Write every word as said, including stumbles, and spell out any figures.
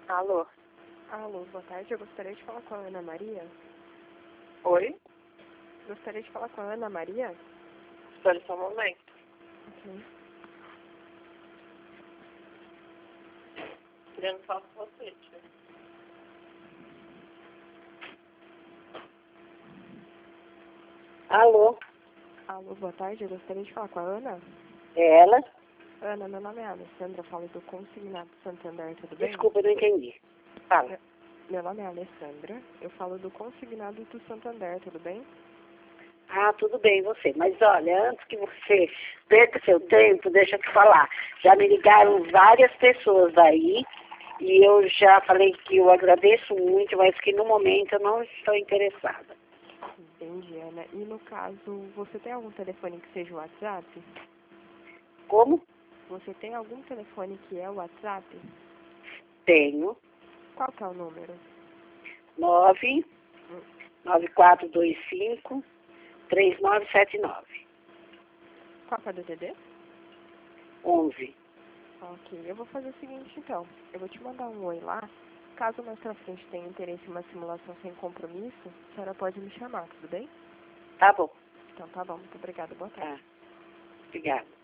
Alô? Alô, boa tarde. Eu gostaria de falar com a Ana Maria. Oi? Gostaria de falar com a Ana Maria. Espera só um momento. Ok. Querendo falar com você, tia. Alô? Alô, boa tarde. Eu gostaria de falar com a Ana. É ela? Ana, meu nome é Alessandra. Eu falo do Consignado Santander, tudo bem? Desculpa, eu não entendi. Fala. Meu, meu nome é Alessandra. Eu falo do Consignado do Santander, tudo bem? Ah, tudo bem, você. Mas olha, antes que você perca seu tempo, deixa eu te falar. Já me ligaram várias pessoas aí e eu já falei que eu agradeço muito, mas que no momento eu não estou interessada. Entendi, Ana. E no caso, você tem algum telefone que seja o WhatsApp? Como? Você tem algum telefone que é o WhatsApp? Tenho. Qual que é o número? nove nove quatro dois cinco três nove sete nove. Qual que é do D D? onze. Ok, eu vou fazer o seguinte então. Eu vou te mandar um oi lá. Caso mais pra frente tenha interesse em uma simulação sem compromisso, a senhora pode me chamar, tudo bem? Tá bom. Então tá bom, muito obrigada, boa tarde. Tá. Obrigada.